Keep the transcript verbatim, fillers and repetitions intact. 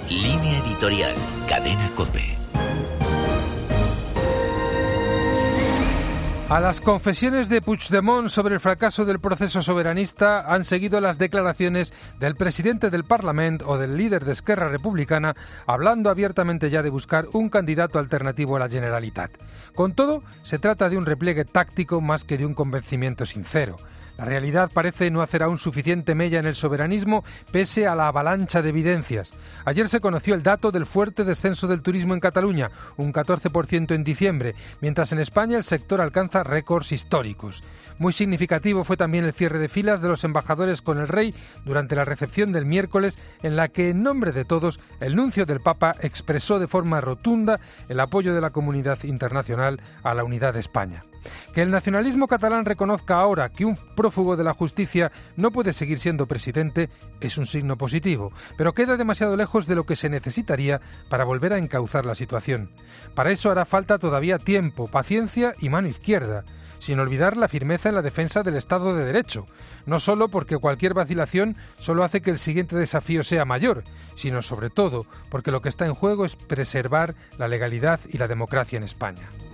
Línea editorial, Cadena COPE. A las confesiones de Puigdemont sobre el fracaso del proceso soberanista han seguido las declaraciones del presidente del Parlamento o del líder de Esquerra Republicana, hablando abiertamente ya de buscar un candidato alternativo a la Generalitat. Con todo, se trata de un repliegue táctico más que de un convencimiento sincero. La realidad parece no hacer aún suficiente mella en el soberanismo pese a la avalancha de evidencias. Ayer se conoció el dato del fuerte descenso del turismo en Cataluña, un catorce por ciento en diciembre, mientras en España el sector alcanza récords históricos. Muy significativo fue también el cierre de filas de los embajadores con el rey durante la recepción del miércoles, en la que, en nombre de todos, el nuncio del Papa expresó de forma rotunda el apoyo de la comunidad internacional a la unidad de España. Que el nacionalismo catalán reconozca ahora que un prófugo de la justicia no puede seguir siendo presidente es un signo positivo, pero queda demasiado lejos de lo que se necesitaría para volver a encauzar la situación. Para eso hará falta todavía tiempo, paciencia y mano izquierda, sin olvidar la firmeza en la defensa del Estado de Derecho, no solo porque cualquier vacilación solo hace que el siguiente desafío sea mayor, sino sobre todo porque lo que está en juego es preservar la legalidad y la democracia en España.